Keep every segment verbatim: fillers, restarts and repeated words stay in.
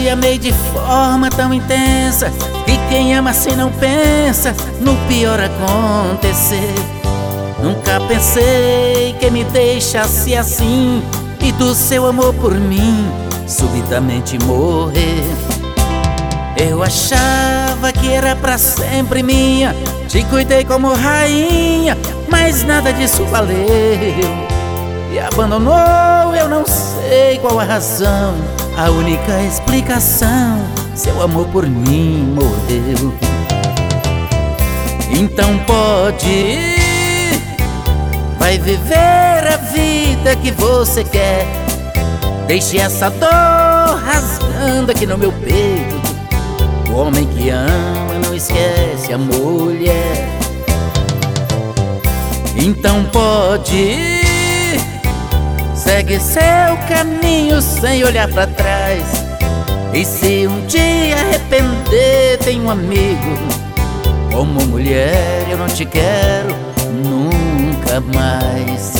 amei de forma tão intensa que quem ama assim não pensa no pior acontecer. Nunca pensei que me deixasse assim e do seu amor por mim subitamente morrer. Eu achava que era pra sempre minha, te cuidei como rainha, mas nada disso valeu. E abandonou, eu não sei qual a razão, a única explicação, seu amor por mim morreu. Então pode ir, vai viver a vida que você quer. Deixe essa dor rasgando aqui no meu peito. O homem que ama não esquece a mulher. Então pode ir, segue seu caminho sem olhar pra trás. E se um dia arrepender, tem um amigo. Como mulher eu não te quero nunca mais.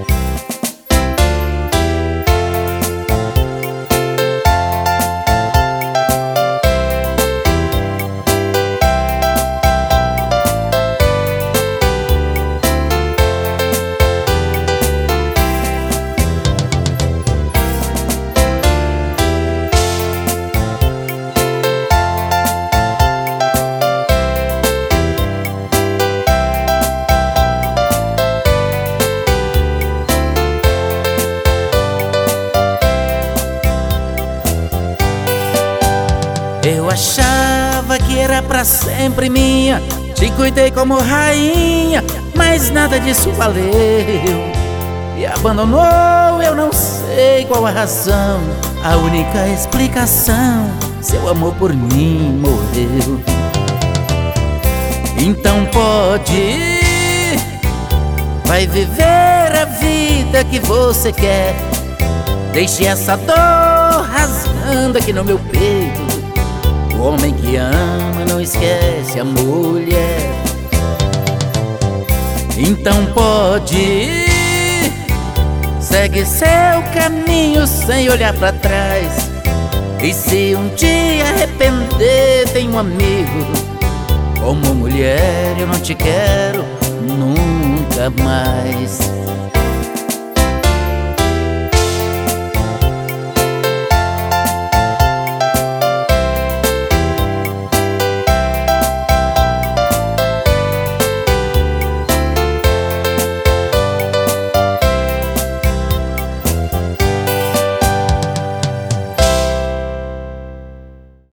Eu achava que era pra sempre minha, te cuidei como rainha, mas nada disso valeu. E abandonou, eu não sei qual a razão, a única explicação, seu amor por mim morreu. Então pode ir, vai viver a vida que você quer. Deixe essa dor rasgando aqui no meu peito. O homem que ama não esquece a mulher. Então pode ir, segue seu caminho sem olhar pra trás. E se um dia arrepender, tem um amigo. Como mulher eu não te quero nunca mais.